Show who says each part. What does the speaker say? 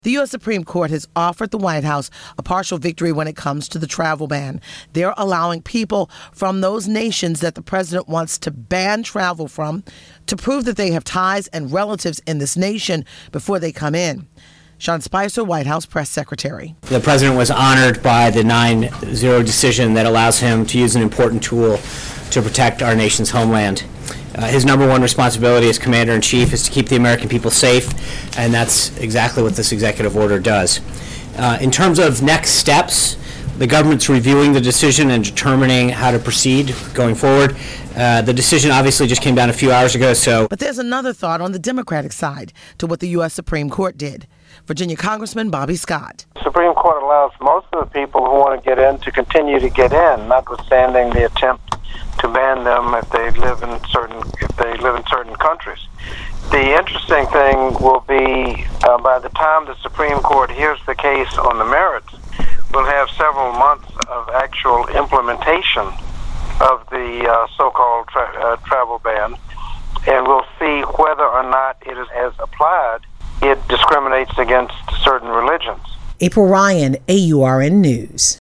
Speaker 1: The U.S. Supreme Court has offered the White House a partial victory when it comes to the travel ban. They're allowing people from those nations that the president wants to ban travel from to prove that they have ties and relatives in this nation before they come in. Sean Spicer, White House press secretary.
Speaker 2: The president was honored by the 9-0 decision that allows him to use an important tool to protect our nation's homeland. His number one responsibility as commander-in-chief is to keep the American people safe, and that's exactly what this executive order does. In terms of next steps, the government's reviewing the decision and determining how to proceed going forward. The decision obviously just came down a few hours ago, so...
Speaker 1: But there's another thought on the Democratic side to what the U.S. Supreme Court did. Virginia Congressman Bobby Scott.
Speaker 3: The Supreme Court allows most of the people who want to get in to continue to get in, notwithstanding the attempt to ban them if they live in certain countries. The interesting thing will be by the time the Supreme Court hears the case on the merits, we'll have several months of actual implementation of the so-called travel ban, and we'll see whether or not it is as applied. It discriminates against certain religions.
Speaker 4: April Ryan, AURN News.